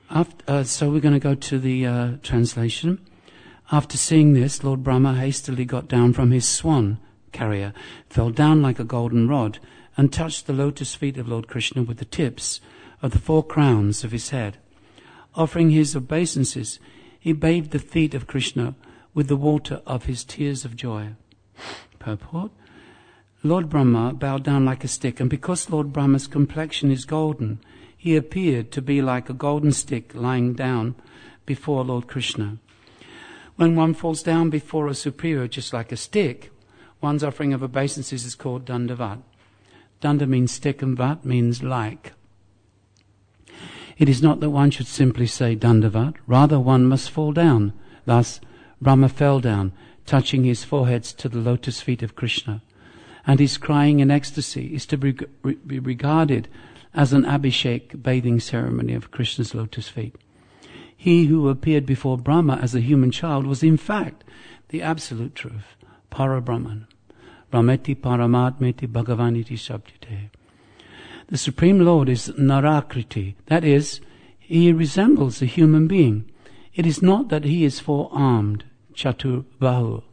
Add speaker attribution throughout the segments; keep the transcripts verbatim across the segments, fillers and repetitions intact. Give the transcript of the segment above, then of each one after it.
Speaker 1: After, uh, so we're going to go to the uh, translation. After seeing this, Lord Brahma hastily got down from his swan carrier, fell down like a golden rod, and touched the lotus feet of Lord Krishna with the tips of the four crowns of his head. Offering his obeisances, he bathed the feet of Krishna with the water of his tears of joy. Purport. Lord Brahma bowed down like a stick, and because Lord Brahma's complexion is golden, he appeared to be like a golden stick lying down before Lord Krishna. When one falls down before a superior just like a stick, one's offering of obeisances is called dandavat. Danda means stick and vat means like. It is not that one should simply say dandavat, rather one must fall down. Thus, Brahma fell down, touching his foreheads to the lotus feet of Krishna. And his crying in ecstasy is to be regarded as an abhishek bathing ceremony of Krishna's lotus feet. He who appeared before Brahma as a human child was in fact the absolute truth, Parabrahman. Brahmeti Paramatmeti Bhagavaniti Sabdite. The Supreme Lord is Narakriti, that is, he resembles a human being. It is not that he is four-armed, Chaturbahu.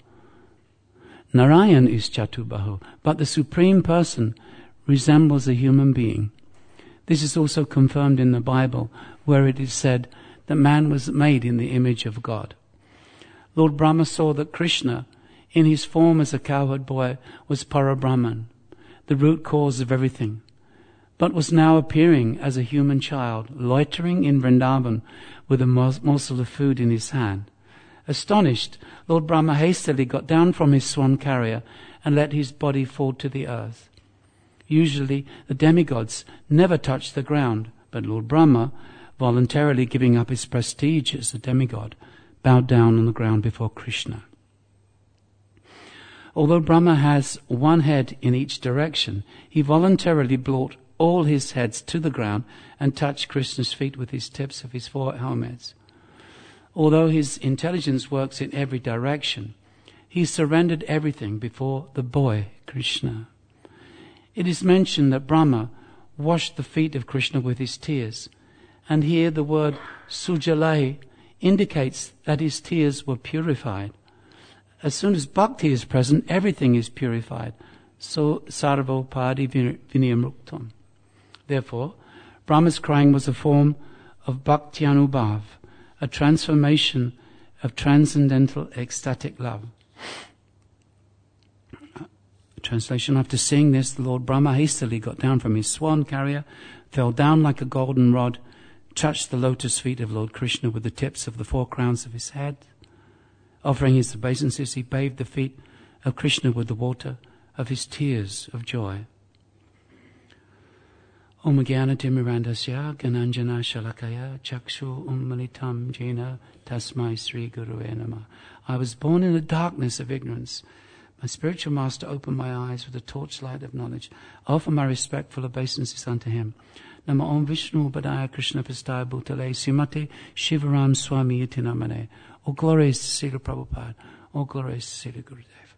Speaker 1: Narayan is Chaturbahu, but the Supreme Person resembles a human being. This is also confirmed in the Bible, where it is said that man was made in the image of God. Lord Brahma saw that Krishna, in his form as a cowherd boy, was Parabrahman, the root cause of everything, but was now appearing as a human child, loitering in Vrindavan with a morsel of food in his hand. Astonished, Lord Brahma hastily got down from his swan carrier and let his body fall to the earth. Usually, the demigods never touch the ground, but Lord Brahma, voluntarily giving up his prestige as a demigod, bowed down on the ground before Krishna. Although Brahma has one head in each direction, he voluntarily brought all his heads to the ground and touched Krishna's feet with his tips of his four helmets. Although his intelligence works in every direction, he surrendered everything before the boy Krishna. It is mentioned that Brahma washed the feet of Krishna with his tears, and here the word sujalai indicates that his tears were purified. As soon as bhakti is present, everything is purified. So sarvo padi vinayamruktam. Therefore, Brahma's crying was a form of bhakti anubhav, a transformation of transcendental ecstatic love. Translation. After seeing this, the Lord Brahma hastily got down from his swan carrier, fell down like a golden rod, touched the lotus feet of Lord Krishna with the tips of the four crowns of his head. Offering his obeisances, he bathed the feet of Krishna with the water of his tears of joy. Om Jnana-timirandasya Gananjana Shalakaya Chakshu Ummalitam Jena Tasmai Sri Gurue Namah. I was born in the darkness of ignorance. My spiritual master opened my eyes with the torchlight of knowledge. I offer my respectful obeisances unto him. Nama Om Vishnu Padaya Krishna Pastaya Bhutale Srimate Shivaram Swami Iti Namane. All glories to Srila Prabhupada. All glories to Srila Gurudev.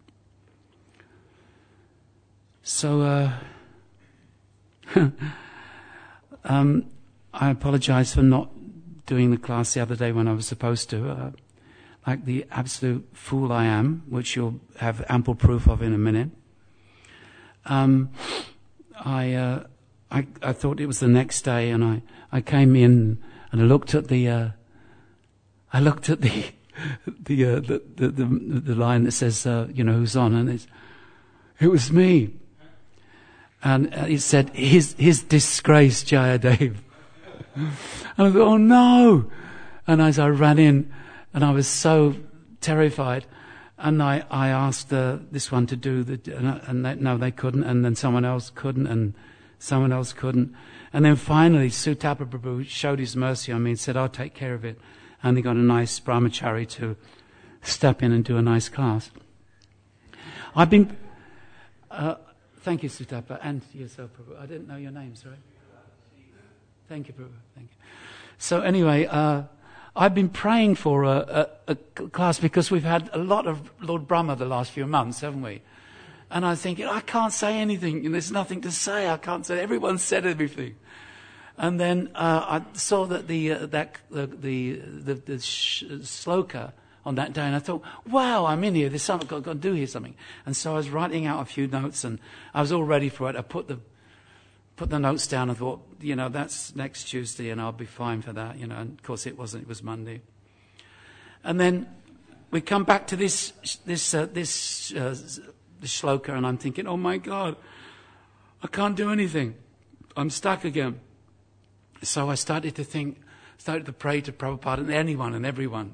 Speaker 1: So, uh, um, I apologize for not doing the class the other day when I was supposed to. Uh, like the absolute fool I am, which you'll have ample proof of in a minute. Um, I, uh, I, I thought it was the next day, and I, I came in and I looked at the, uh, I looked at the, the, uh, the, the, the, the line that says, uh, you know, who's on, and it's, it was me. And it said, his, his disgrace, Jayadev. And I thought, oh no! And as I ran in, and I was so terrified, and I, I asked uh, this one to do the, and, and they, no, they couldn't, and then someone else couldn't, and someone else couldn't, and then finally Sutapa Prabhu showed his mercy on me and said, I'll take care of it, and they got a nice brahmachari to step in and do a nice class. I've been, uh, thank you Sutapa, and yourself Prabhu. I didn't know your name, sorry. Thank you Prabhu, thank you. So anyway, uh, I've been praying for a, a, a class because we've had a lot of Lord Brahma the last few months, haven't we? And I'm thinking, I can't say anything. There's nothing to say. I can't say. Everyone said everything. And then uh, I saw that the uh, that the the the, the sh- sloka on that day, and I thought, wow, I'm in here. There's something I've got, got to do here, something. And so I was writing out a few notes, and I was all ready for it. I put the put the notes down and thought, you know, that's next Tuesday, and I'll be fine for that, you know. And of course, it wasn't. It was Monday. And then we come back to this this uh, this uh, this shloka, and I'm thinking, oh my God, I can't do anything. I'm stuck again. So I started to think, started to pray to Prabhupada and anyone and everyone.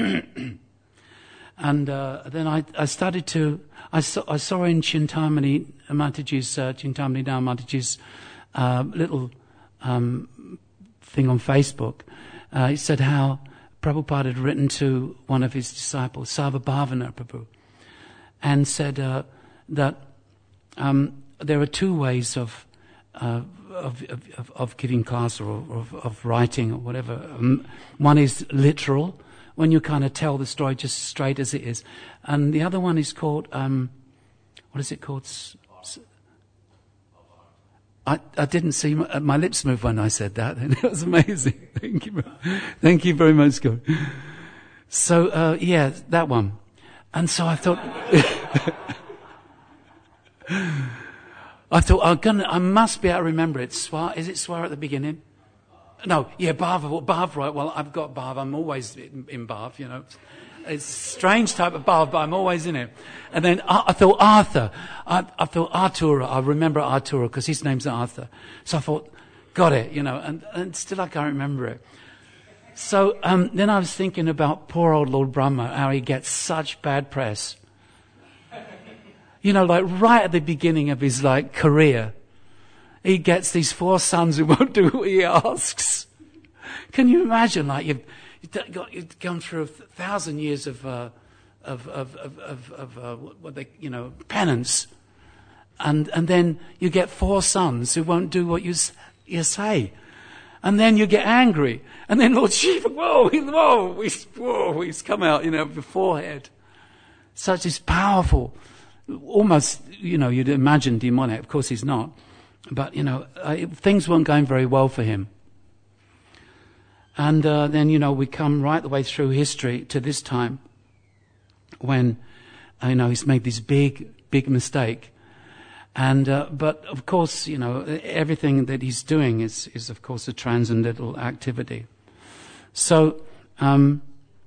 Speaker 1: And uh, then I, I started to, I saw, I saw in Chintamani Mataji's, uh, Chintamani Dhamma Mataji's uh, little um, thing on Facebook. Uh, he said how Prabhupada had written to one of his disciples, Sarvabhavana Prabhu, and said uh, that um, there are two ways of uh, of, of, of giving class or of, of writing or whatever. Um, one is literal, when you kind of tell the story just straight as it is. And the other one is called, um, what is it called? S- s- I, I didn't see my, my lips move when I said that. It was amazing. Thank you. Thank you very much, God. So, uh, yeah, that one. And so I thought, I thought, I'm gonna, I must be able to remember it. Swar, is it Swar at the beginning? No, yeah, Bhav, well, Bhav, right. Well, I've got Bhav. I'm always in, in Bhav, you know. It's a strange type of Bhav, but I'm always in it. And then I, I thought Arthur. I, I thought Artura. I remember Artura because his name's Arthur. So I thought, got it, you know, and, and still I can't remember it. So um, then I was thinking about poor old Lord Brahma, how he gets such bad press. You know, like right at the beginning of his like career, he gets these four sons who won't do what he asks. Can you imagine? Like you've, you've, got, you've gone through a thousand years of uh, of of of, of, of uh, what they, you know, penance, and and then you get four sons who won't do what you you say, and then you get angry, and then Lord Shiva, whoa, whoa, he's, whoa, he's come out, you know, the forehead. Such is powerful. Almost, you know, you'd imagine demonic. Of course he's not. But, you know, uh, things weren't going very well for him. And uh, then, you know, we come right the way through history to this time when, uh, you know, he's made this big, big mistake. And, uh, but, of course, you know, everything that he's doing is, is of course, a transcendental activity. So, um,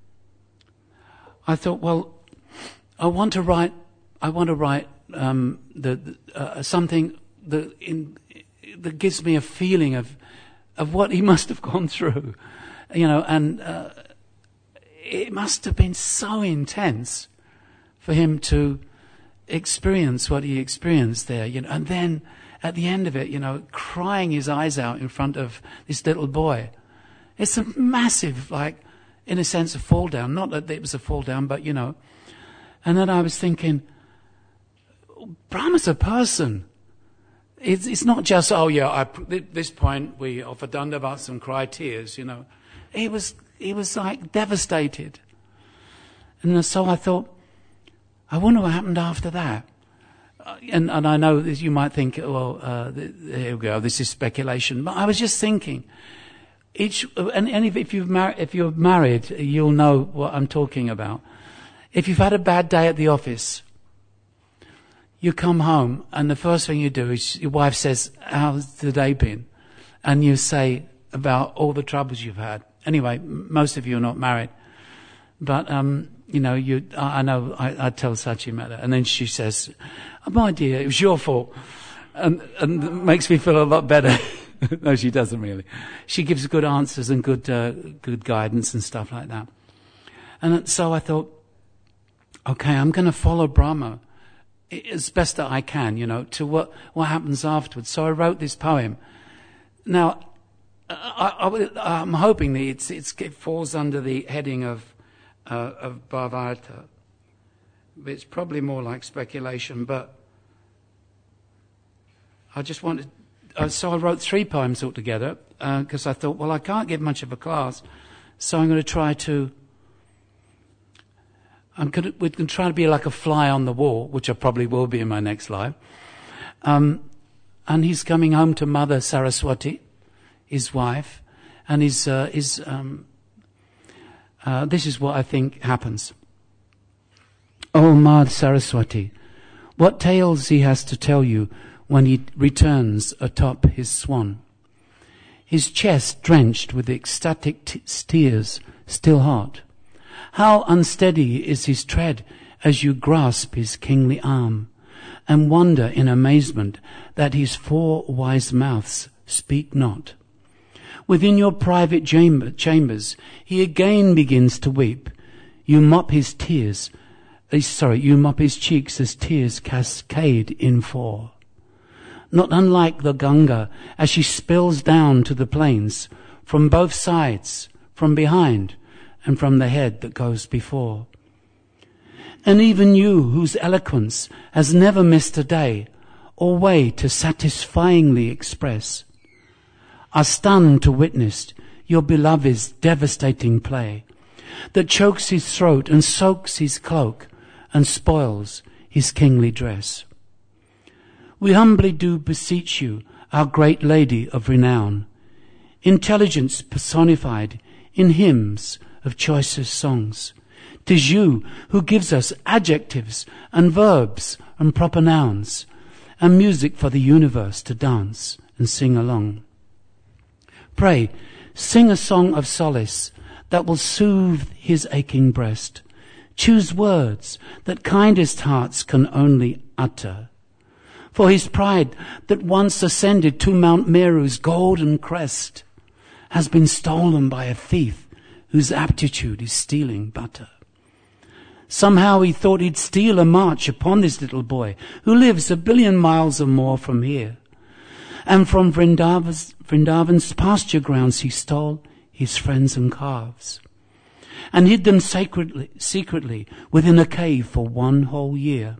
Speaker 1: I thought, well, I want to write I want to write um, the, the, uh, something that, in, that gives me a feeling of of what he must have gone through, you know, and uh, it must have been so intense for him to experience what he experienced there, you know, and then at the end of it, you know, crying his eyes out in front of this little boy. It's a massive, like, in a sense, a fall down. Not that it was a fall down, but, you know. And then I was thinking, Brahma's a person. It's, it's not just, oh yeah, I, at this point we offer dandavats and cry tears, you know. He was, he was like devastated. And so I thought, I wonder what happened after that. Uh, and, and I know that you might think, well, uh, there we go, this is speculation. But I was just thinking, each, and, and if, if, you've mar- if you're married, you'll know what I'm talking about. If you've had a bad day at the office, you come home and the first thing you do is your wife says, how's the day been? And you say about all the troubles you've had. Anyway, most of you are not married. But, um, you know, you, I, I know, I, I tell Sachi Metta. And then she says, oh, my dear, it was your fault. And, and it makes me feel a lot better. No, she doesn't really. She gives good answers and good, uh, good guidance and stuff like that. And so I thought, okay, I'm going to follow Brahma as best that I can, you know, to what, what happens afterwards. So I wrote this poem. Now, I, I, I'm hoping that it's, it's, it falls under the heading of, uh, of Bhavarta. It's probably more like speculation, but I just wanted, uh, so I wrote three poems altogether, because uh, I thought, well, I can't give much of a class, so I'm going to try to I'm gonna, we're going to try to be like a fly on the wall, which I probably will be in my next life. Um, and he's coming home to Mother Saraswati. his wife, and his, uh, his um, uh, this is what I think happens. Oh, Ma Saraswati, what tales he has to tell you when he returns atop his swan. His chest drenched with ecstatic t- tears, still hot. How unsteady is his tread as you grasp his kingly arm, and wonder in amazement that his four wise mouths speak not. Within your private chamber, chambers, he again begins to weep. You mop his tears, uh, sorry, you mop his cheeks as tears cascade in four. Not unlike the Ganga as she spills down to the plains, from both sides, from behind, and from the head that goes before. And even you, whose eloquence has never missed a day or way to satisfyingly express, are stunned to witness your beloved's devastating play that chokes his throat and soaks his cloak and spoils his kingly dress. We humbly do beseech you, our great lady of renown, intelligence personified in hymns of choicest songs. 'Tis you who gives us adjectives and verbs and proper nouns, and music for the universe to dance and sing along. Pray, sing a song of solace that will soothe his aching breast. Choose words that kindest hearts can only utter. For his pride that once ascended to Mount Meru's golden crest has been stolen by a thief whose aptitude is stealing butter. Somehow he thought he'd steal a march upon this little boy who lives a billion miles or more from here. And from Vrindavan's, Vrindavan's pasture grounds he stole his friends and calves and hid them sacredly, secretly within a cave for one whole year.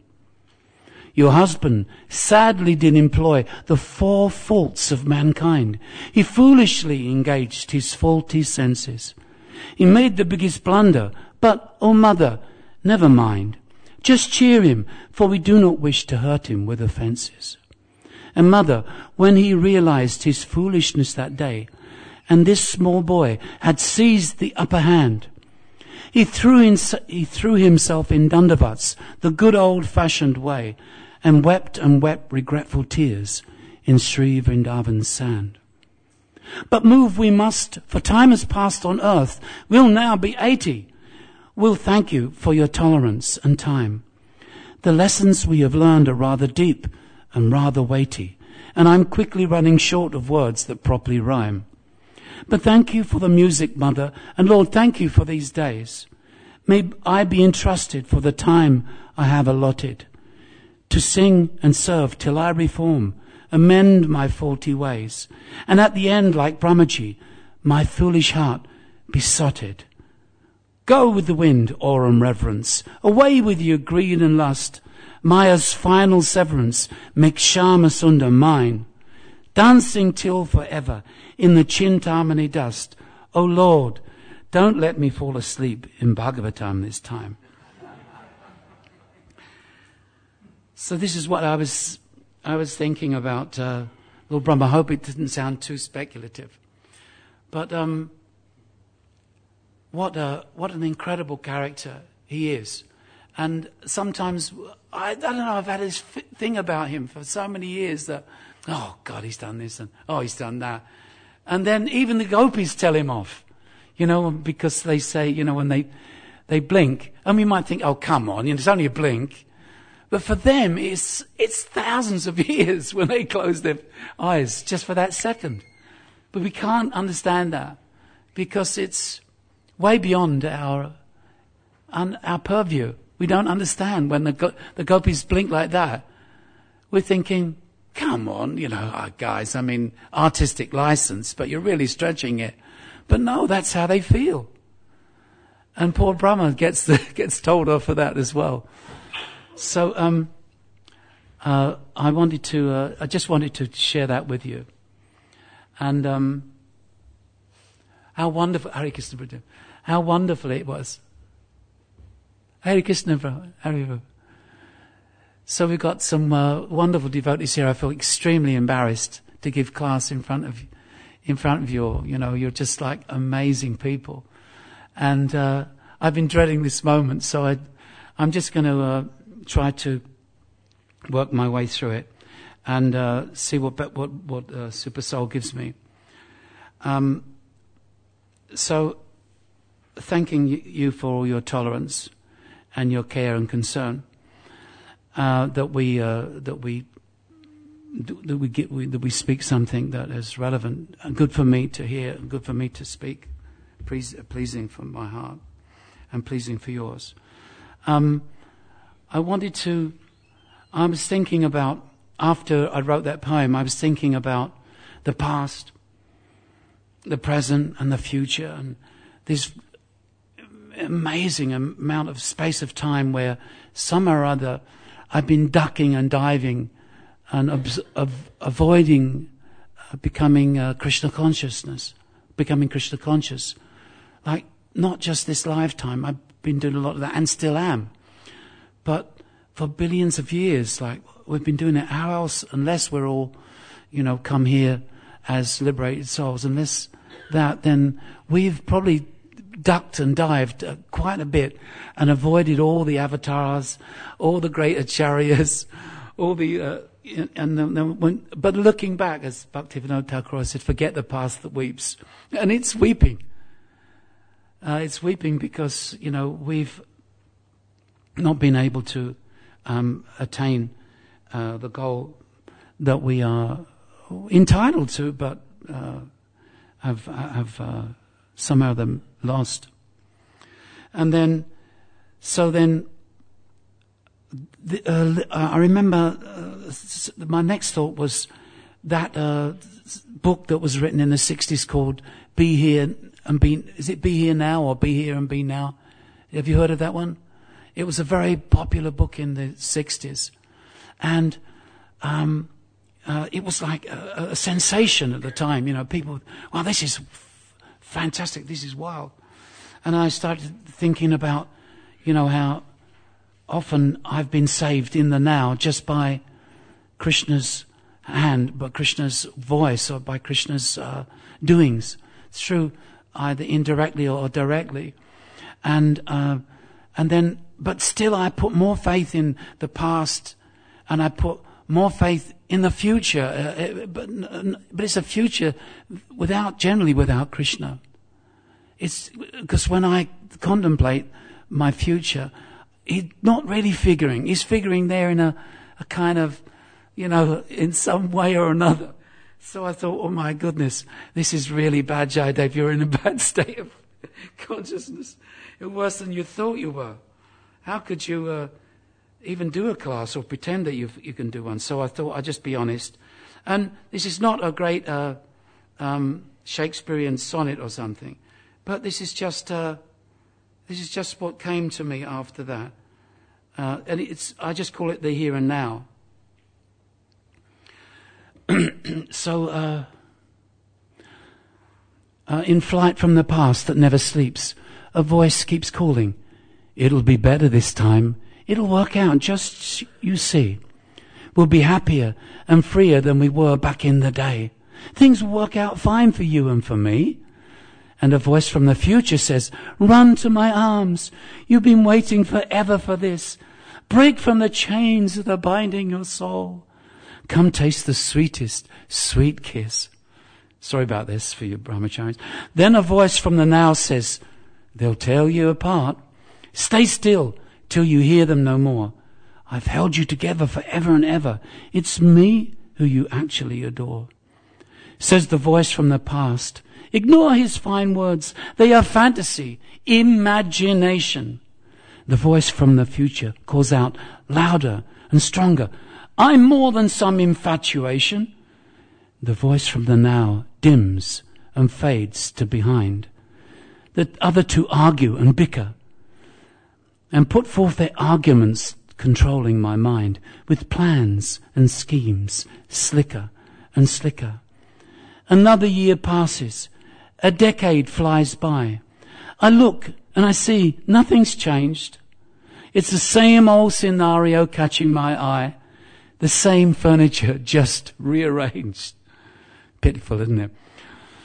Speaker 1: Your husband sadly did employ the four faults of mankind. He foolishly engaged his faulty senses. He made the biggest blunder, but, oh mother, never mind. Just cheer him, for we do not wish to hurt him with offences. And mother, when he realized his foolishness that day, and this small boy had seized the upper hand, he threw, in, he threw himself in Dandavats, the good old-fashioned way, and wept and wept regretful tears in Sri Vrindavan's sand. But move we must, for time has passed on earth. We'll now be eighty. We'll thank you for your tolerance and time. The lessons we have learned are rather deep and rather weighty, and I'm quickly running short of words that properly rhyme. But thank you for the music, Mother, and Lord, thank you for these days. May I be entrusted for the time I have allotted, to sing and serve till I reform, amend my faulty ways, and at the end, like Brahmaji, my foolish heart besotted. Go with the wind, awe and reverence, away with your greed and lust. Maya's final severance makes Shyama Sundar mine, dancing till forever in the Chintamani dust. O Lord, don't let me fall asleep in Bhagavatam this time. So this is what I was I was thinking about uh, Lord Brahma. I hope it didn't sound too speculative. But um, what a, what an incredible character he is. And sometimes, I, I don't know, I've had this f- thing about him for so many years that, oh God, he's done this and oh, he's done that. And then even the gopis tell him off, you know, because they say, you know, when they, they blink, and we might think, oh, come on, you know, it's only a blink. But for them, it's it's thousands of years when they close their eyes just for that second. But we can't understand that because it's way beyond our un, our purview. We don't understand when the go, the gopis blink like that. We're thinking, come on, you know, oh, guys, I mean, artistic license, but you're really stretching it. But no, that's how they feel. And poor Brahma gets the, gets told off for that as well. So um, uh, I wanted to, uh, I just wanted to share that with you. And um, how wonderful, Hare Krishna, how wonderful it was. Hare Krishna, Hare. So we've got some uh, wonderful devotees here. I feel extremely embarrassed to give class in front of in front of you. You know, you're just like amazing people. And uh, I've been dreading this moment, so I, I'm just going to uh, try to work my way through it and uh, see what what what uh, Super Soul gives me. Um, so, thanking you for all your tolerance and your care and concern uh, that we uh, that we that we get we, that we speak something that is relevant and good for me to hear, and good for me to speak, please, pleasing from my heart and pleasing for yours. Um, I wanted to. I was thinking about after I wrote that poem. I was thinking about the past, the present, and the future, and this amazing amount of space of time where somehow or other I've been ducking and diving and ob- av- avoiding uh, becoming uh, Krishna consciousness, becoming Krishna conscious. Like, not just this lifetime, I've been doing a lot of that and still am. But for billions of years, like, we've been doing it. How else, unless we're all, you know, come here as liberated souls, unless that, then we've probably ducked and dived uh, quite a bit and avoided all the avatars, all the great acharyas, all the, uh, and then, then when, but looking back, as Bhaktivinoda Thakur said, forget the past that weeps. And it's weeping. Uh, it's weeping because, you know, we've not been able to um, attain uh, the goal that we are entitled to, but uh, have, have uh, somehow them lost. And then, so then, the, uh, I remember uh, my next thought was that uh, book that was written in the sixties called Be Here and Be, is it Be Here Now or Be Here and Be Now? Have you heard of that one? It was a very popular book in the sixties. And um, uh, it was like a, a sensation at the time. You know, people, wow, this is f- fantastic, this is wild. And I started thinking about, you know, how often I've been saved in the now just by Krishna's hand, by Krishna's voice, or by Krishna's uh, doings, through either indirectly or directly. And uh, and then, but still I put more faith in the past, and I put more faith in the future. Uh, it, but, but it's a future without, generally without Krishna. It's because when I contemplate my future, he's not really figuring. He's figuring there in a, a kind of, you know, in some way or another. So I thought, oh my goodness, this is really bad, Jayadev. You're in a bad state of consciousness. You're worse than you thought you were. How could you uh, even do a class or pretend that you you can do one? So I thought I'd just be honest. And this is not a great uh, um, Shakespearean sonnet or something, but this is just uh, this is just what came to me after that. Uh, and it's I just call it the here and now. So, uh, uh, in flight from the past that never sleeps, a voice keeps calling. It'll be better this time. It'll work out, just you see. We'll be happier and freer than we were back in the day. Things will work out fine for you and for me. And a voice from the future says, run to my arms. You've been waiting forever for this. Break from the chains that are binding your soul. Come taste the sweetest, sweet kiss. Sorry about this for you brahmacharis. Then a voice from the now says, they'll tear you apart. Stay still till you hear them no more. I've held you together forever and ever. It's me who you actually adore. Says the voice from the past, ignore his fine words. They are fantasy, imagination. The voice from the future calls out louder and stronger. I'm more than some infatuation. The voice from the now dims and fades to behind. The other two argue and bicker and put forth their arguments, controlling my mind with plans and schemes, slicker and slicker. Another year passes. A decade flies by. I look and I see nothing's changed. It's the same old scenario catching my eye. The same furniture, just rearranged. Pitiful, isn't it?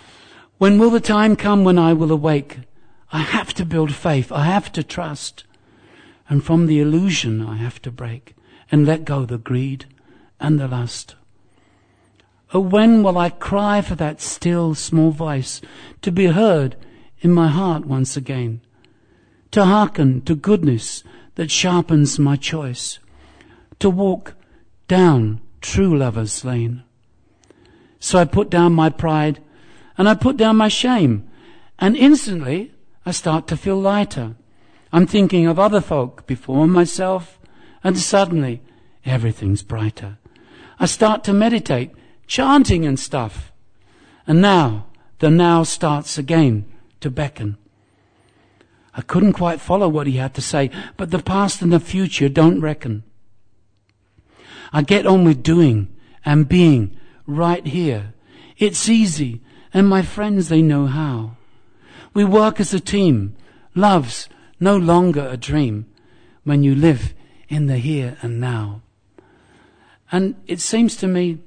Speaker 1: When will the time come when I will awake? I have to build faith. I have to trust. And from the illusion I have to break and let go the greed and the lust. Oh, when will I cry for that still small voice to be heard in my heart once again? To hearken to goodness that sharpens my choice. To walk down true lover's lane. So I put down my pride and I put down my shame. And instantly I start to feel lighter. I'm thinking of other folk before myself, and suddenly everything's brighter. I start to meditate, chanting and stuff. And now, the now starts again to beckon. I couldn't quite follow what he had to say, but the past and the future don't reckon. I get on with doing and being right here. It's easy, and my friends, they know how. We work as a team. Love's no longer a dream when you live in the here and now. And it seems to me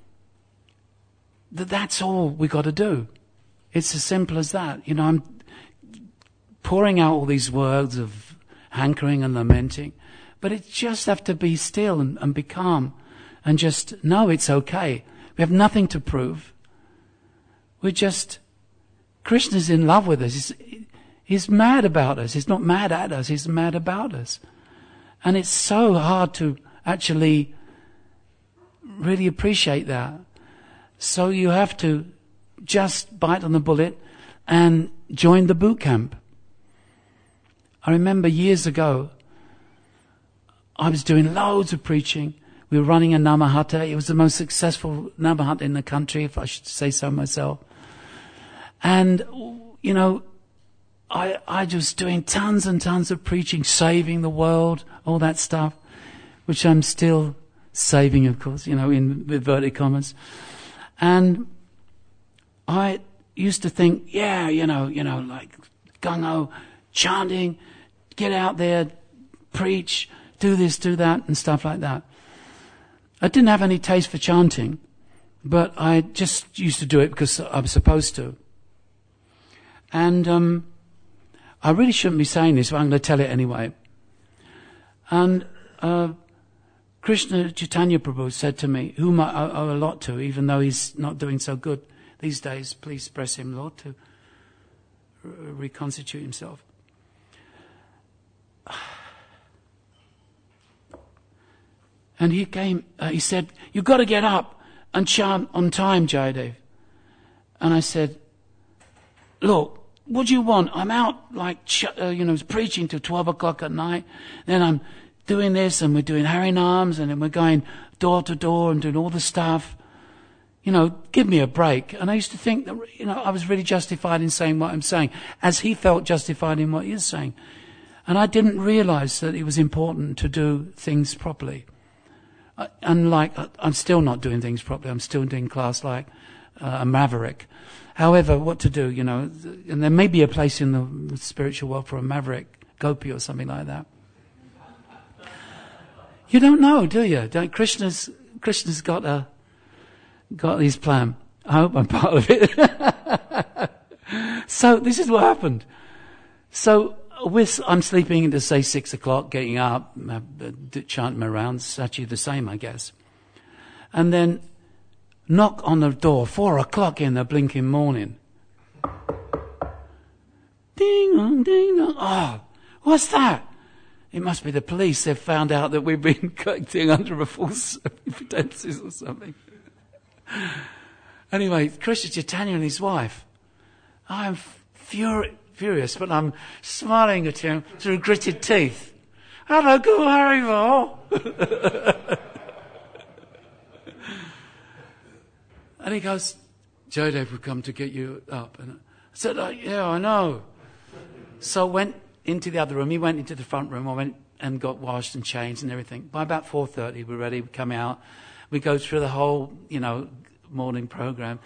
Speaker 1: that that's all we got to do. It's as simple as that. You know, I'm pouring out all these words of hankering and lamenting, but it just have to be still and, and be calm and just know it's okay. We have nothing to prove. We're just, Krishna's in love with us. He's, he's mad about us. He's not mad at us. He's mad about us. And it's so hard to actually really appreciate that. So you have to just bite on the bullet and join the boot camp. I remember years ago, I was doing loads of preaching. We were running a Namahata. It was the most successful Namahata in the country, if I should say so myself. And, you know, I I was doing tons and tons of preaching, saving the world, all that stuff, which I'm still saving, of course, you know, in inverted commas. And I used to think, yeah, you know, you know, like gung-ho, chanting, get out there, preach, do this, do that, and stuff like that. I didn't have any taste for chanting, but I just used to do it because I was supposed to. And um, I really shouldn't be saying this, but I'm going to tell it anyway. And uh, Krishna Chaitanya Prabhu said to me, whom I owe a lot to, even though he's not doing so good these days, please bless him, Lord, to re- reconstitute himself. And he came, uh, he said, you've got to get up and chant on time, Jayadev. And I said, look, what do you want? I'm out like, uh, you know, preaching till twelve o'clock at night. Then I'm doing this and we're doing Harinams and then we're going door to door and doing all the stuff. You know, give me a break. And I used to think that, you know, I was really justified in saying what I'm saying, as he felt justified in what he was saying. And I didn't realize that it was important to do things properly. And like, I'm still not doing things properly. I'm still doing class like uh, a maverick. However, what to do, you know, and there may be a place in the spiritual world for a maverick, gopi or something like that. You don't know, do you? Don't, Krishna's, Krishna's got a, got his plan. I hope I'm part of it. So this is what happened. So with, I'm sleeping into say six o'clock, getting up, uh, chanting my rounds, actually the same, I guess. And then knock on the door, four o'clock in the blinking morning. Ding dong, ding dong. Oh, what's that? It must be the police. They've found out that we've been acting under a false pretenses or something. Anyway, Krishna Chaitanya and his wife. I'm furi- furious, but I'm smiling at him through gritted teeth. Hello, Guru Harival. And he goes, Jayadev will come to get you up. And I said, oh, yeah, I know. So I went into the other room. He went into the front room. I went and got washed and changed and everything. By about four thirty, we're ready. We come out. We go through the whole, you know, morning program.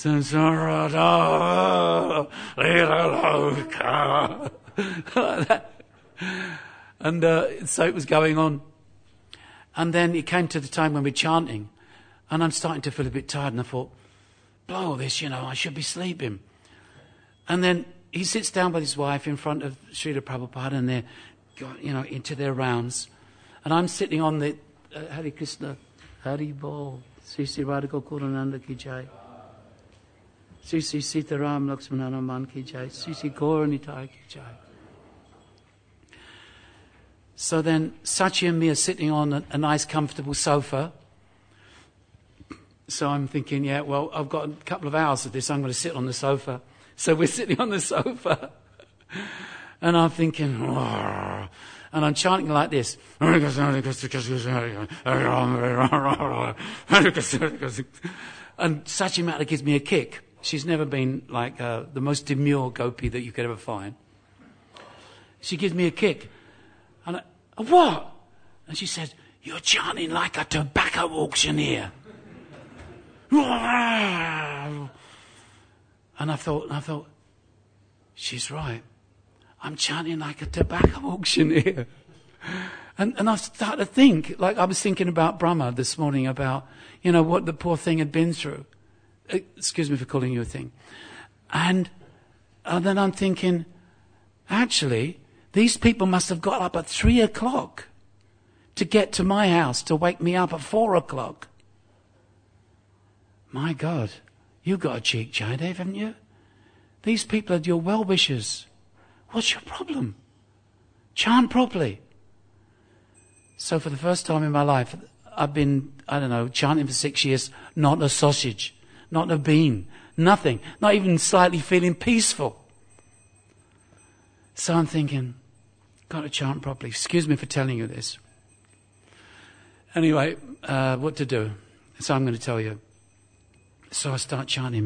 Speaker 1: And uh, so it was going on. And then it came to the time when we're chanting. And I'm starting to feel a bit tired. And I thought, blow all this, you know, I should be sleeping. And then he sits down with his wife in front of Srila Prabhupada, and they're, you know, into their rounds. And I'm sitting on the uh, Hare Krishna, Hari Bol, Sri Sri Radha Gokulananda ki jai, Sri Sri Sitaram Lakshmana Hanuman ki jai, Sri Sri Gaura Nitai ki jai. So then Sachi and me are sitting on a, a nice comfortable sofa. So I'm thinking, yeah, well, I've got a couple of hours of this, I'm going to sit on the sofa. So we're sitting on the sofa. And I'm thinking, oh, and I'm chanting like this. And Sachi Mata gives me a kick. She's never been like uh, the most demure gopi that you could ever find. She gives me a kick. And I, what? And she says, you're chanting like a tobacco auctioneer. And I thought, and I thought, she's right. I'm chanting like a tobacco auctioneer. And, and I started to think, like I was thinking about Brahma this morning, about, you know, what the poor thing had been through. Excuse me for calling you a thing. And, and then I'm thinking, actually, these people must have got up at three o'clock to get to my house to wake me up at four o'clock. My God, you got a cheek, Jayadev, haven't you? These people are your well-wishers. What's your problem? Chant properly. So for the first time in my life, I've been, I don't know, chanting for six years, not a sausage, not a bean, nothing, not even slightly feeling peaceful. So I'm thinking, got to chant properly. Excuse me for telling you this. Anyway, uh, what to do? So I'm going to tell you. So I start chanting,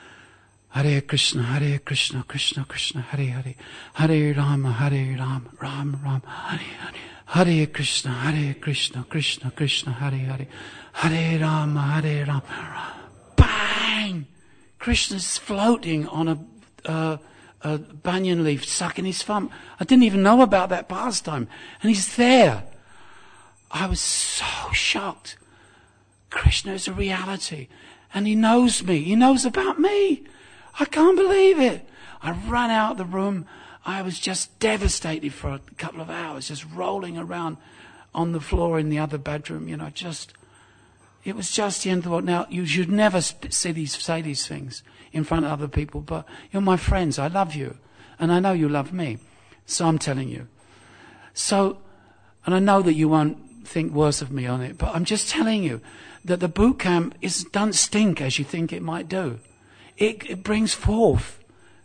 Speaker 1: Hare Krishna, Hare Krishna, Krishna Krishna, Hare Hare, Hare Rama, Hare Rama, Rama Rama, Hare Hare, Hare Krishna, Hare Krishna, Krishna Krishna, Hare Hare, Hare Rama, Hare Rama. Bang! Krishna's floating on a, uh, a banyan leaf, sucking his thumb. I didn't even know about that pastime, and he's there. I was so shocked. Krishna is a reality. And he knows me. He knows about me. I can't believe it. I ran out of the room. I was just devastated for a couple of hours, just rolling around on the floor in the other bedroom. You know, just, it was just the end of the world. Now, you should never see these, say these things in front of other people, but you're my friends. I love you. And I know you love me. So I'm telling you. So, and I know that you won't think worse of me on it, but I'm just telling you that the boot camp is, doesn't stink as you think it might do. It, it brings forth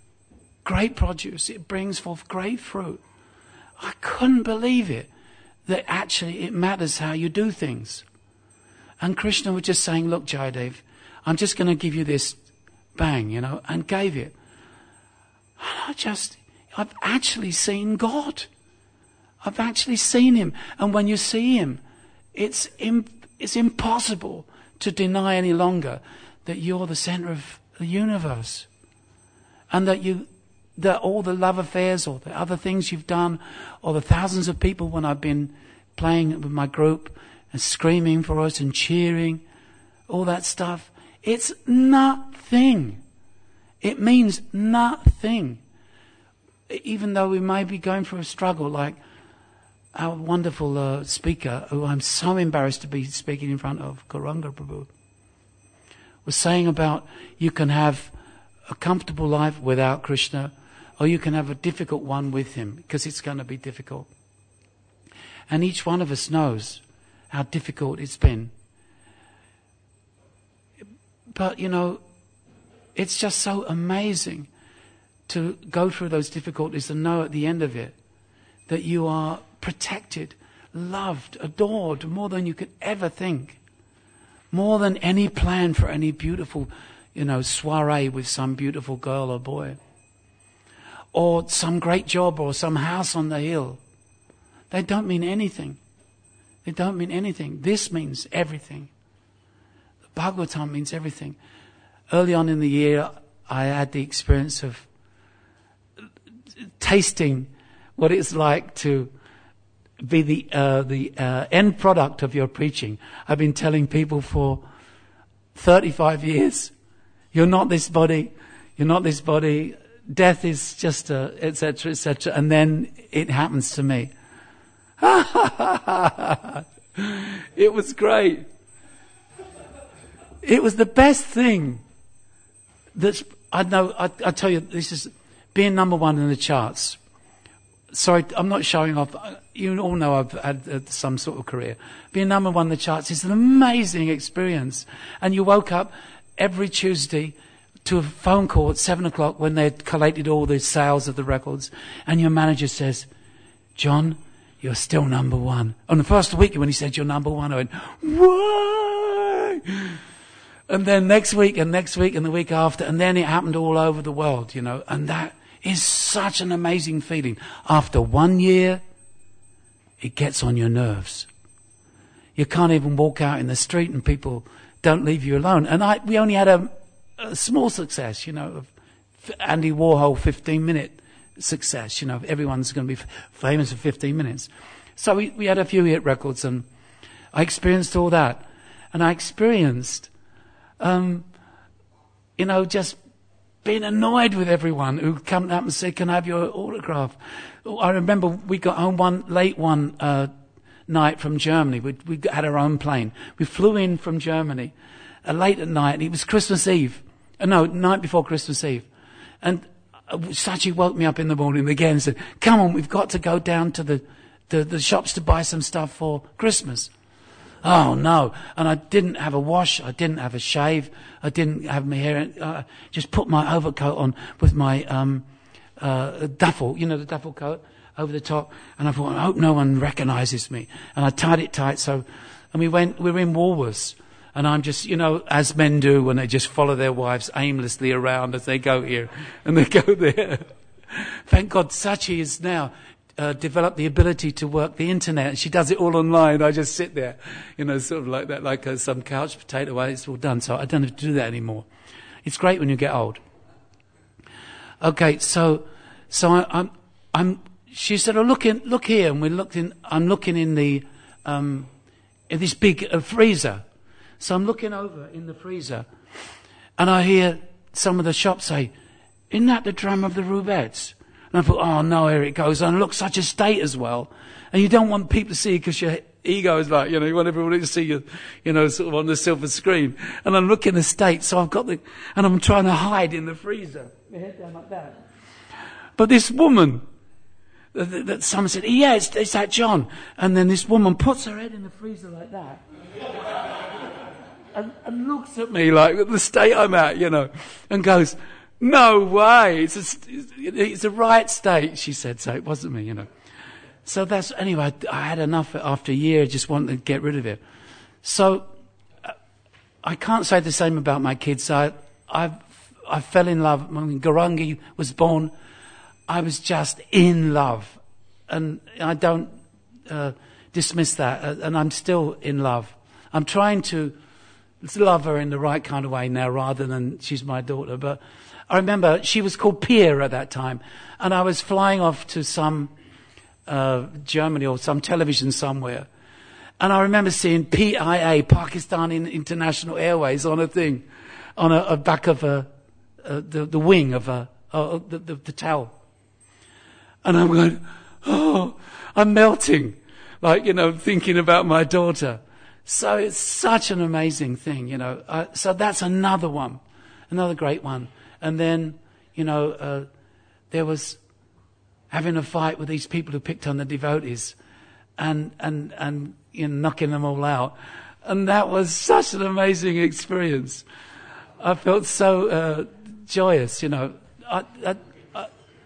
Speaker 1: great produce. It brings forth great fruit. I couldn't believe it, that actually it matters how you do things. And Krishna was just saying, look, Jayadev, I'm just going to give you this bang, you know, and gave it. And I just, I've actually seen God. I've actually seen him. And when you see him, it's impossible. It's impossible to deny any longer that you're the center of the universe. And that you, that all the love affairs or the other things you've done, or the thousands of people when I've been playing with my group and screaming for us and cheering, all that stuff, it's nothing. It means nothing. Even though we may be going through a struggle, like our wonderful uh, speaker, who I'm so embarrassed to be speaking in front of, Gauranga Prabhu, was saying about you can have a comfortable life without Krishna, or you can have a difficult one with him, because it's going to be difficult. And each one of us knows how difficult it's been. But, you know, it's just so amazing to go through those difficulties and know at the end of it that you are protected, loved, adored, more than you could ever think. More than any plan for any beautiful, you know, soiree with some beautiful girl or boy. Or some great job or some house on the hill. They don't mean anything. They don't mean anything. This means everything. The Bhagavatam means everything. Early on in the year, I had the experience of tasting what it's like to be the uh, the uh, end product of your preaching. I've been telling people for thirty-five years, you're not this body, you're not this body, death is just a, et cetera, et cetera. And then it happens to me. It was great. It was the best thing. That's, I know, I, I tell you, this is being number one in the charts. Sorry, I'm not showing off. You all know I've had uh, some sort of career. Being number one in the charts is an amazing experience. And you woke up every Tuesday to a phone call at seven o'clock when they'd collated all the sales of the records. And your manager says, John, you're still number one. On the first week when he said you're number one, I went, what? And then next week and next week and the week after. And then it happened all over the world, you know. And that is such an amazing feeling. After one year, it gets on your nerves. You can't even walk out in the street and people don't leave you alone. And I, we only had a, a small success, you know, of Andy Warhol fifteen minute success. You know, everyone's going to be f- famous for fifteen minutes. So we, we had a few hit records and I experienced all that. And I experienced, um, you know, just being annoyed with everyone who come up and say, can I have your autograph? I remember we got home one late one uh, night from Germany. We we had our own plane. We flew in from Germany uh, late at night, and it was Christmas Eve. Uh, no, night before Christmas Eve. And uh, Sachi woke me up in the morning again and said, come on, we've got to go down to the, the, the shops to buy some stuff for Christmas. Oh no. And I didn't have a wash. I didn't have a shave. I didn't have my hair. I just put my overcoat on with my, um, uh, duffel, you know, the duffel coat over the top. And I thought, I hope no one recognizes me. And I tied it tight. So, and we went, we were in Woolworths. And I'm just, you know, as men do when they just follow their wives aimlessly around as they go here and they go there. Thank God Sachi is now Uh, developed the ability to work the internet. She does it all online. I just sit there, you know, sort of like that, like uh, some couch potato. Well, it's all done, so I don't have to do that anymore. It's great when you get old. Okay, so, so I, I'm, I'm. She said, "Oh, look in, look here," and we looked in. I'm looking in the, um, in this big uh, freezer. So I'm looking over in the freezer, and I hear some of the shops say, "Isn't that the drum of the Rubettes?" And I thought, oh no, here it goes. And it looks such a state as well. And you don't want people to see because your ego is like, you know, you want everybody to see you, you know, sort of on the silver screen. And I'm looking the state, so I've got the, and I'm trying to hide in the freezer. My head down like that. But this woman, that, that someone said, yeah, it's, it's that John. And then this woman puts her head in the freezer like that. and, and looks at me like the state I'm at, you know, and goes, no way, it's a, it's a right state, she said, so it wasn't me, you know. So that's, anyway, I had enough after a year, just wanted to get rid of it. So, I can't say the same about my kids. I, I, I fell in love, when Garangi was born, I was just in love. And I don't uh, dismiss that, and I'm still in love. I'm trying to love her in the right kind of way now, rather than she's my daughter, but I remember she was called Pierre at that time, and I was flying off to some uh, Germany or some television somewhere, and I remember seeing P I A, Pakistan International Airways, on a thing, on a, a back of a, a the, the wing of a uh, the, the, the towel, and I'm going, oh, I'm melting, like, you know, thinking about my daughter. So it's such an amazing thing, you know. Uh, so that's another one, another great one. And then, you know, uh, there was having a fight with these people who picked on the devotees and, and, and, you know, knocking them all out. And that was such an amazing experience. I felt so, uh, joyous, you know. I, I, I,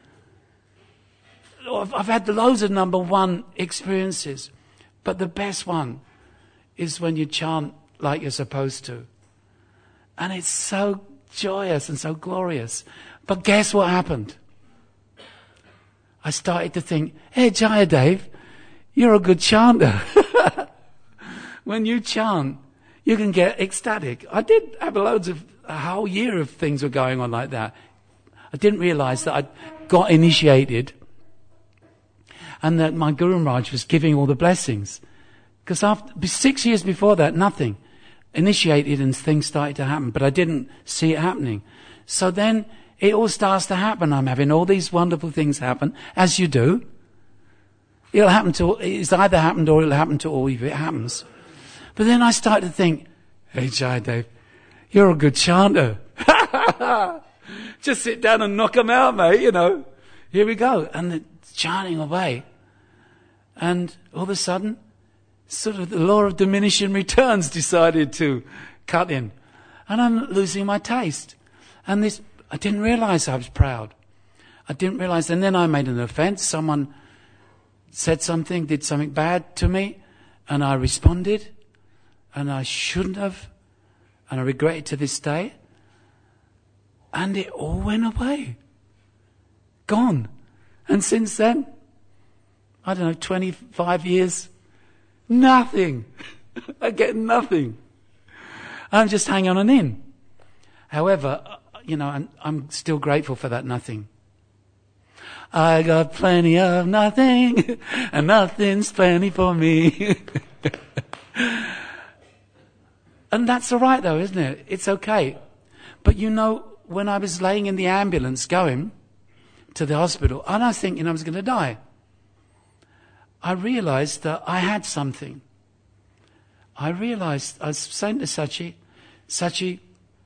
Speaker 1: I've, I've had loads of number one experiences, but the best one is when you chant like you're supposed to. And it's so joyous and so glorious. But guess what happened? I started to think, hey, Jaya Dave, you're a good chanter. When you chant, you can get ecstatic. I did have loads of, a whole year of things were going on like that. I didn't realize that I got initiated and that my Guru Maharaj was giving all the blessings. Because after six years before that, nothing. Initiated and things started to happen, but I didn't see it happening. So then it all starts to happen. I'm having all these wonderful things happen, as you do. It'll happen to, it's either happened or it'll happen to all of you. It happens. But then I start to think, hey, Jayadeve, you're a good chanter. Just sit down and knock them out, mate, you know. Here we go. And it's chanting away. And all of a sudden, sort of the law of diminishing returns decided to cut in. And I'm losing my taste. And this, I didn't realize I was proud. I didn't realize. And then I made an offense. Someone said something, did something bad to me. And I responded. And I shouldn't have. And I regret it to this day. And it all went away. Gone. And since then, I don't know, twenty-five years, nothing. I get nothing. I'm just hanging on in. However, you know, I'm, I'm still grateful for that nothing. I got plenty of nothing, and nothing's plenty for me. And that's all right, though, isn't it? It's okay. But you know, when I was laying in the ambulance going to the hospital, and I was thinking I was going to die, I realized that I had something. I realized, I was saying to Sachi, Sachi,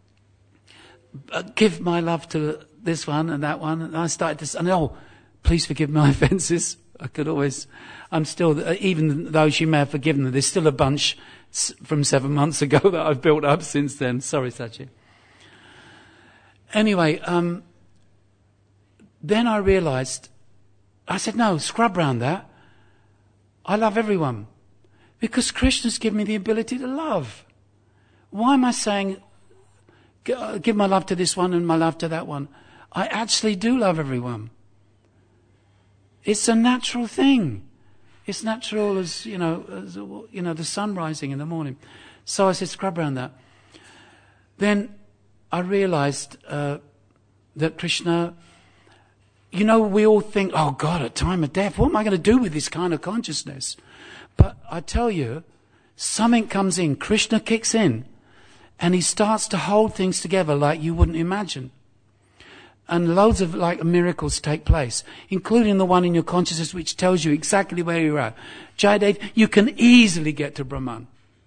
Speaker 1: uh, give my love to this one and that one. And I started to, and oh, please forgive my offenses. I could always, I'm still, even though she may have forgiven them, there's still a bunch from seven months ago that I've built up since then. Sorry, Sachi. Anyway, um, then I realized, I said, no, scrub round that. I love everyone. Because Krishna's given me the ability to love. Why am I saying, give my love to this one and my love to that one? I actually do love everyone. It's a natural thing. It's natural as, you know, as, you know, the sun rising in the morning. So I said, scrub around that. Then I realized uh, that Krishna, you know, we all think, oh God, at time of death, what am I going to do with this kind of consciousness? But I tell you, something comes in, Krishna kicks in, and he starts to hold things together like you wouldn't imagine. And loads of like miracles take place, including the one in your consciousness which tells you exactly where you're at. Jayadeve, you can easily get to Brahman.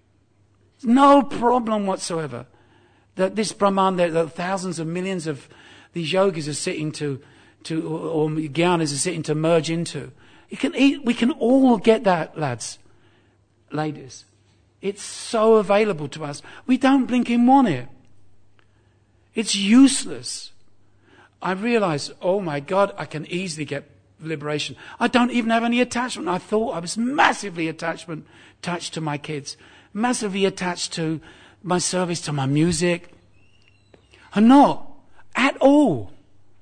Speaker 1: No problem whatsoever. That this Brahman, there are thousands of millions of these yogis are sitting to, to or, or Gyanis are sitting to merge into. You can eat, we can all get that, lads, ladies. It's so available to us. We don't blink in one ear. It's useless. I realize, oh my God, I can easily get liberation. I don't even have any attachment. I thought I was massively attachment, attached to my kids, massively attached to my service, to my music. I'm not at all.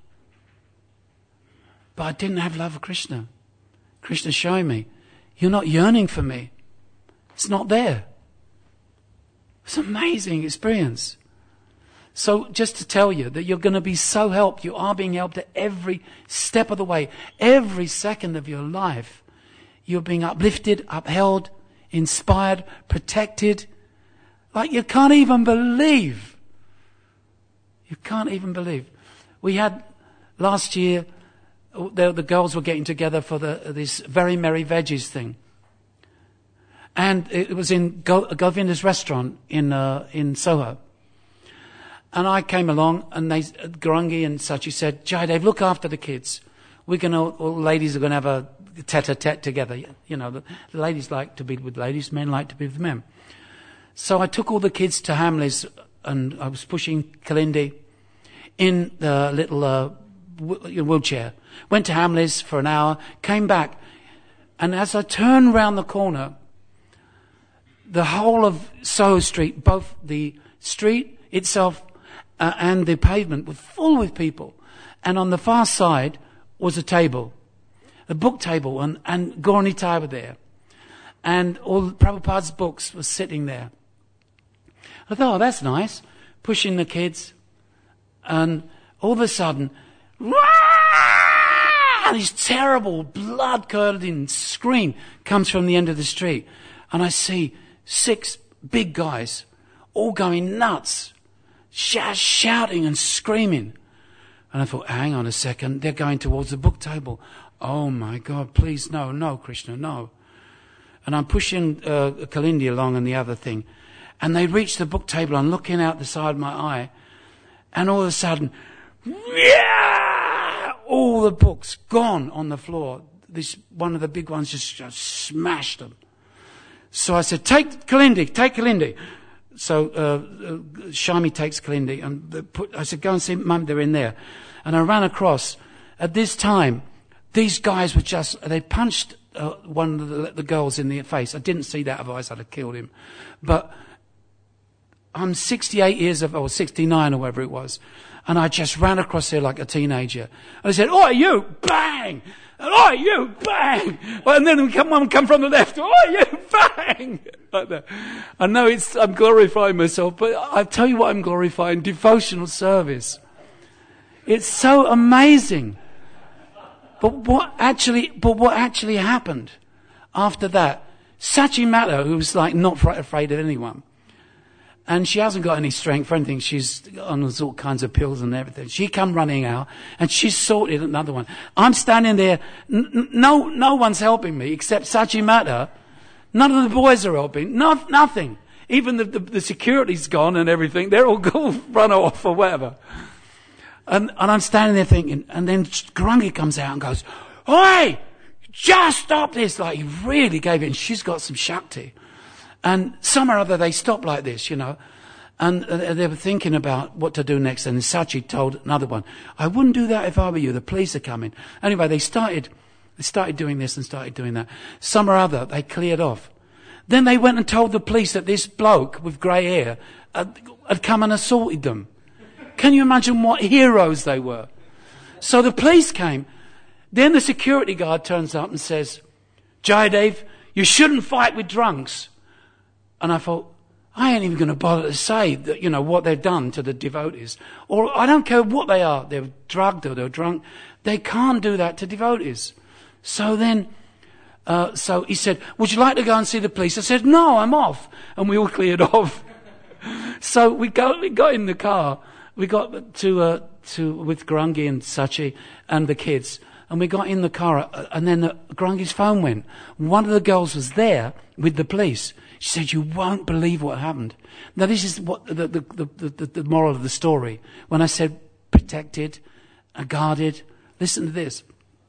Speaker 1: But I didn't have love of Krishna. Krishna showing me, you're not yearning for me. It's not there. It's an amazing experience. So just to tell you that you're going to be so helped, you are being helped at every step of the way, every second of your life. You're being uplifted, upheld, inspired, protected. Like you can't even believe. You can't even believe. We had last year, the, the girls were getting together for the this Very Merry Veggies thing. And it was in Go, Govinda's restaurant in uh, in Soho. And I came along, and they, Garangi and Sachi said, Jayadeve, look after the kids. We're going to, all the ladies are going to have a tete-a-tete together. You know, the, the ladies like to be with ladies, men like to be with men. So I took all the kids to Hamleys, and I was pushing Kalindi in the little uh, w- wheelchair. Went to Hamleys for an hour, came back, and as I turned round the corner, the whole of Soho Street, both the street itself Uh, and the pavement were full with people. And on the far side was a table, a book table, and, and Gaura Nitai were there. And all Prabhupada's books were sitting there. I thought, oh, that's nice. Pushing the kids. And all of a sudden, and this terrible blood-curdling scream comes from the end of the street. And I see six big guys all going nuts. Shouting and screaming. And I thought, hang on a second, they're going towards the book table. Oh my God, please, no, no, Krishna, no. And I'm pushing uh, Kalindi along and the other thing. And they reach the book table. I'm looking out the side of my eye. And all of a sudden, yeah, all the books gone on the floor. This one of the big ones just, just smashed them. So I said, take Kalindi, take Kalindi. So uh, uh, Shami takes Kalindi. And put, I said, go and see Mum, they're in there. And I ran across. At this time, these guys were just, they punched uh, one of the, the girls in the face. I didn't see that, otherwise I'd have killed him. But I'm sixty-eight years of, or sixty-nine or whatever it was. And I just ran across there like a teenager. And I said, oi, you, bang! And, oi, you, bang! And then we come, one come from the left, oi, you, bang! Like that. I know it's, I'm glorifying myself, but I tell you what I'm glorifying, devotional service. It's so amazing. But what actually, but what actually happened after that, Sachi Mata, who's like not afraid of anyone, and she hasn't got any strength for anything. She's on all kinds of pills and everything. She come running out, and she's sorted another one. I'm standing there. N- no, no one's helping me except Sachi Mata. None of the boys are helping. No, nothing. Even the, the, the security's gone and everything. They're all gone, run off or whatever. And, and I'm standing there thinking, and then Garangi comes out and goes, "Oi, just stop this!" Like he really gave it. And she's got some Shakti. And some or other, they stopped like this, you know. And uh, they were thinking about what to do next. And Sachi told another one, "I wouldn't do that if I were you. The police are coming." Anyway, they started, they started doing this and started doing that. Some or other, they cleared off. Then they went and told the police that this bloke with grey hair had, had come and assaulted them. Can you imagine what heroes they were? So the police came. Then the security guard turns up and says, "Jayadev, you shouldn't fight with drunks." And I thought, I ain't even going to bother to say that, you know, what they've done to the devotees. Or I don't care what they are. They're drugged or they're drunk. They can't do that to devotees. So then, uh, so he said, "Would you like to go and see the police?" I said, "No, I'm off." And we all cleared off. So we go, we got in the car. We got to, uh, to, with Garangi and Sachi and the kids. And we got in the car, uh, and then the, Garangi's phone went. One of the girls was there with the police. She said, "You won't believe what happened." Now this is what the, the, the, the, the moral of the story. When I said protected, uh, guarded, listen to this.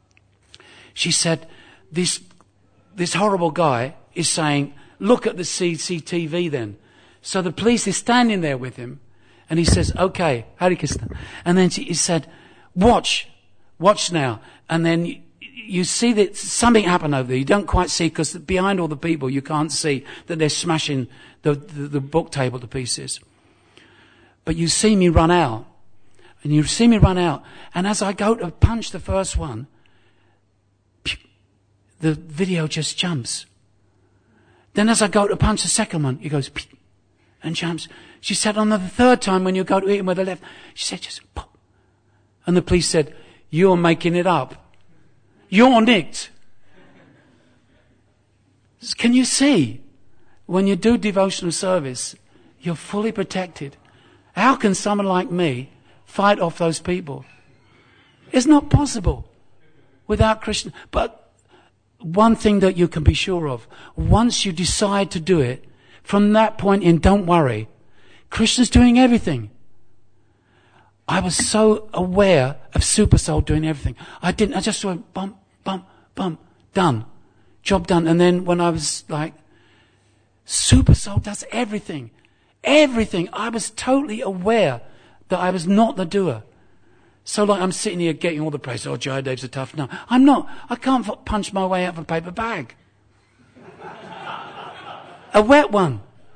Speaker 1: She said, this, this horrible guy is saying, "Look at the C C T V then." So the police is standing there with him. And he says, "Okay, Hare Krishna." And then she, he said, "Watch, watch now." And then you, you see that something happened over there. You don't quite see, because behind all the people, you can't see that they're smashing the, the, the book table to pieces. But you see me run out. And you see me run out. And as I go to punch the first one, the video just jumps. Then as I go to punch the second one, it goes and jumps. She said, on the third time when you go to hit him with the left, she said, just pop. And the police said, "You're making it up. You're nicked." Can you see? When you do devotional service, you're fully protected. How can someone like me fight off those people? It's not possible without Krishna. But one thing that you can be sure of, once you decide to do it, from that point in, don't worry. Krishna's doing everything. I was so aware of Super Soul doing everything. I didn't, I just went bump, bump, bump, done. Job done. And then when I was like, Super Soul does everything. Everything. I was totally aware that I was not the doer. So like I'm sitting here getting all the praise. "Oh, Jayadev's a tough." No, I'm not. I can't punch my way out of a paper bag. A wet one.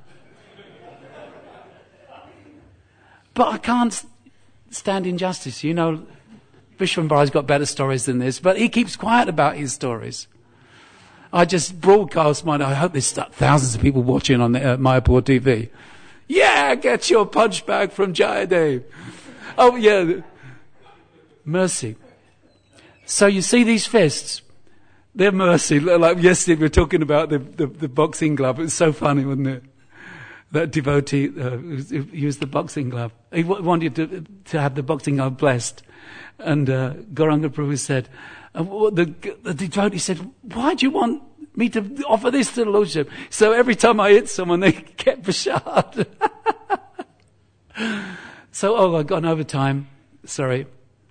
Speaker 1: But I can't stand injustice. You know, Vishwambara's got better stories than this, but he keeps quiet about his stories. I just broadcast mine. I hope there's thousands of people watching on the, uh, Mayapur T V. "Yeah, get your punch bag from Jayadev." Oh, yeah. Mercy. So you see these fists? They're mercy. Like yesterday we were talking about the, the, the boxing glove. It was so funny, wasn't it? that devotee uh, who used the boxing glove. He w- wanted to, to have the boxing glove blessed. And uh, Gauranga Prabhu said, uh, the, the devotee said, why do you want me to offer this to the Lordship? So every time I hit someone, they get prasad. So, oh, I've gone over time. Sorry.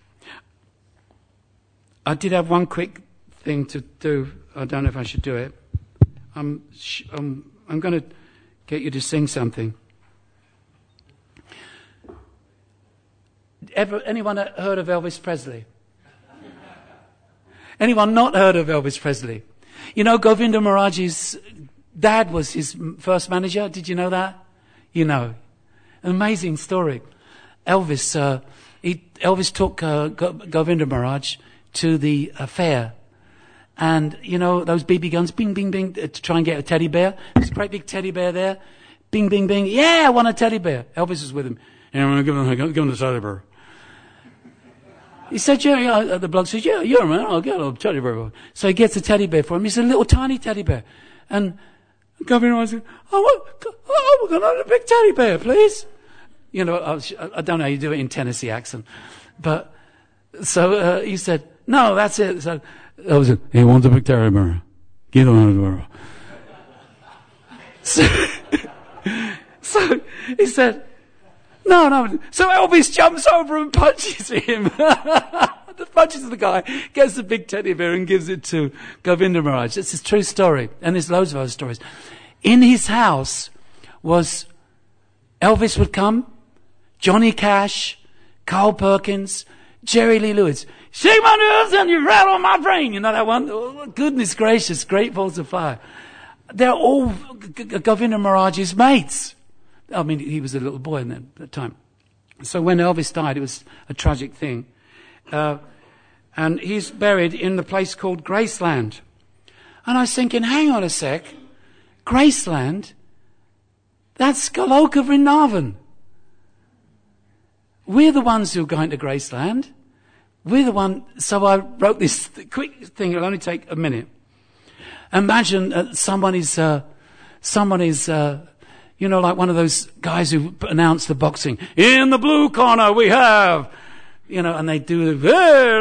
Speaker 1: I did have one quick thing to do. I don't know if I should do it. I'm, sh- I'm, I'm going to get you to sing something. Ever, anyone heard of Elvis Presley? Anyone not heard of Elvis Presley? You know, Govinda Maharaj's dad was his first manager. Did you know that? You know. An amazing story. Elvis, uh, he, Elvis took uh, Go- Govinda Maharaj to the uh, fair. And, you know, those B B guns, bing, bing, bing, to try and get a teddy bear. There's a great big teddy bear there. Bing, bing, bing. Yeah, I want a teddy bear. Elvis is with him. Yeah, I'm going to give him, give him the teddy bear. He said, yeah, yeah. The bloke says, yeah, yeah, man, I'll get a teddy bear. So he gets a teddy bear for him. He's a little tiny teddy bear. And Governor said, oh, oh, we're going to have a big teddy bear, please. You know, I, was, I don't know how you do it in Tennessee accent. But, so uh, he said, no, that's it. So I was, he wants a big teddy bear. Give him a bear. So, so he said, no, no. So Elvis jumps over and punches him. The punches the guy, gets the big teddy bear and gives it to Govinda Maharaj. It's a true story. And there's loads of other stories. In his house was Elvis would come, Johnny Cash, Carl Perkins, Jerry Lee Lewis. Shake my nerves and you rattle my brain. You know that one? Oh, goodness gracious, Great Balls of Fire. They're all G- G- Govinda Maharaj's mates. I mean, he was a little boy in that, that time. So when Elvis died, it was a tragic thing. Uh, and he's buried in the place called Graceland. And I was thinking, hang on a sec. Graceland? That's Goloka Vrindavan. We're the ones who are going to Graceland. We're the one. So I wrote this quick thing. It'll only take a minute. Imagine uh, someone is, uh, someone is, uh, you know, like one of those guys who announce the boxing. In the blue corner we have, you know, and they do the,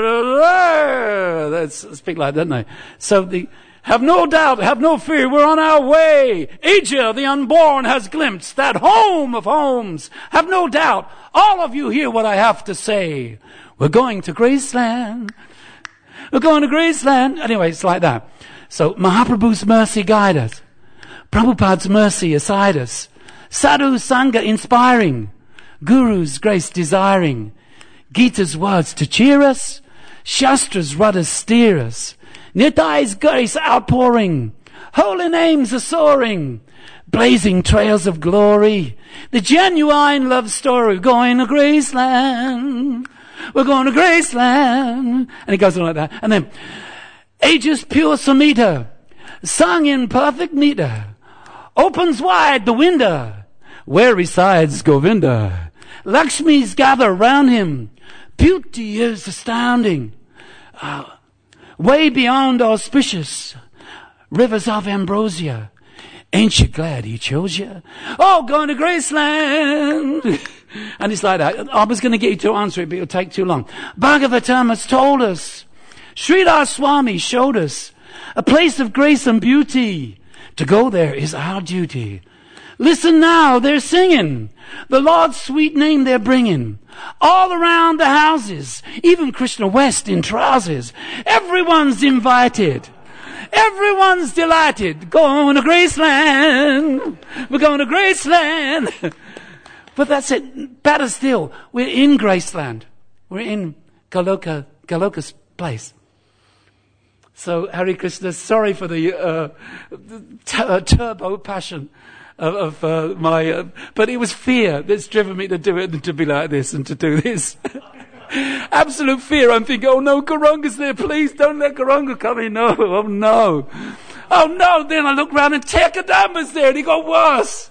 Speaker 1: they speak like that, don't they? So the, have no doubt, have no fear, we're on our way. Asia, the unborn, has glimpsed that home of homes. Have no doubt, all of you hear what I have to say. We're going to Graceland. We're going to Graceland. Anyway, it's like that. So Mahaprabhu's mercy guide us. Prabhupada's mercy aside us. Sadhu Sangha inspiring. Guru's grace desiring. Gita's words to cheer us. Shastra's rudder steer us. Nitai's grace outpouring. Holy names are soaring. Blazing trails of glory. The genuine love story. Going to Graceland. We're going to Graceland. And it goes on like that. And then, ages pure Samhita, sung in perfect meter, opens wide the window, where resides Govinda. Lakshmis gather round him. Beauty is astounding. Uh, way beyond auspicious. Rivers of ambrosia. Ain't you glad he chose you? Oh, going to Graceland. And it's like that. I was going to get you to answer it, but it'll take too long. Bhagavatam has told us. Sridhar Swami showed us a place of grace and beauty. To go there is our duty. Listen now, they're singing. The Lord's sweet name they're bringing. All around the houses, even Krishna West in trousers. Everyone's invited. Everyone's delighted. Going to Graceland. We're going to Graceland. But that's it. Better still, we're in Graceland. We're in Goloka, Goloka's place. So, Hare Krishna, sorry for the uh, t- uh, turbo passion of, of uh, my... Uh, but it was fear that's driven me to do it and to be like this and to do this. Absolute fear. I'm thinking, oh no, Gauranga's there. Please don't let Gauranga come in. No, oh no. Oh no. Then I look round and Tekadamba's there and he got worse.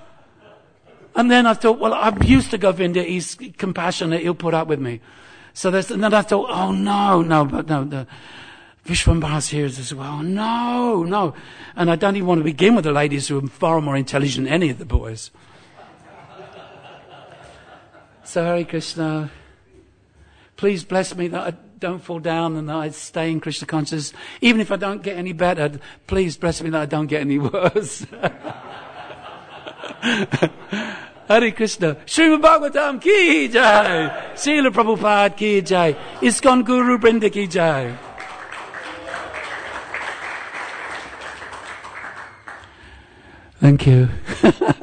Speaker 1: And then I thought, well, I'm used to Govinda. He's compassionate. He'll put up with me. So there's, and then I thought, oh no, no, but no, no. Vishwambara's here as well. No, no. And I don't even want to begin with the ladies who are far more intelligent than any of the boys. So Hare Krishna, please bless me that I don't fall down and that I stay in Krishna consciousness. Even if I don't get any better, please bless me that I don't get any worse. Hare Krishna. Srimad Bhagavatam ki jai. Srila Prabhupada ki jai. ISKCON Guru Brinda ki jai. Thank you.